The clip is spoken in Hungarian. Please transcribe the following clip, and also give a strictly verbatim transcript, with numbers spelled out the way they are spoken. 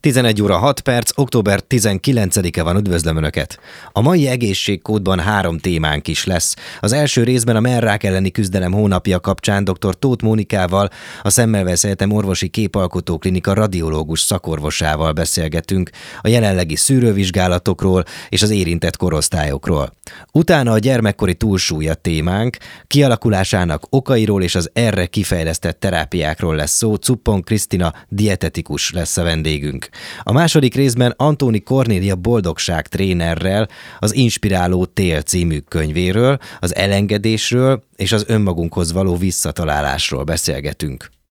tizenegy óra hat perc, október tizenkilencedike van, üdvözlöm Önöket! A mai egészségkódban három témánk is lesz. Az első részben a mellrák elleni küzdelem hónapja kapcsán dr. Tóth Mónikával, a Szemmelweis Egyetem Orvosi Képalkotó Klinika radiológus szakorvosával beszélgetünk a jelenlegi szűrővizsgálatokról és az érintett korosztályokról. Utána a gyermekkori túlsúly a témánk, kialakulásának okairól és az erre kifejlesztett terápiákról lesz szó. Cuppon Krisztina dietetikus lesz a vendégünk. A második részben Antóni Kornélia boldogság trénerrel az Inspiráló tél című könyvéről, az elengedésről és az önmagunkhoz való visszatalálásról beszélgetünk.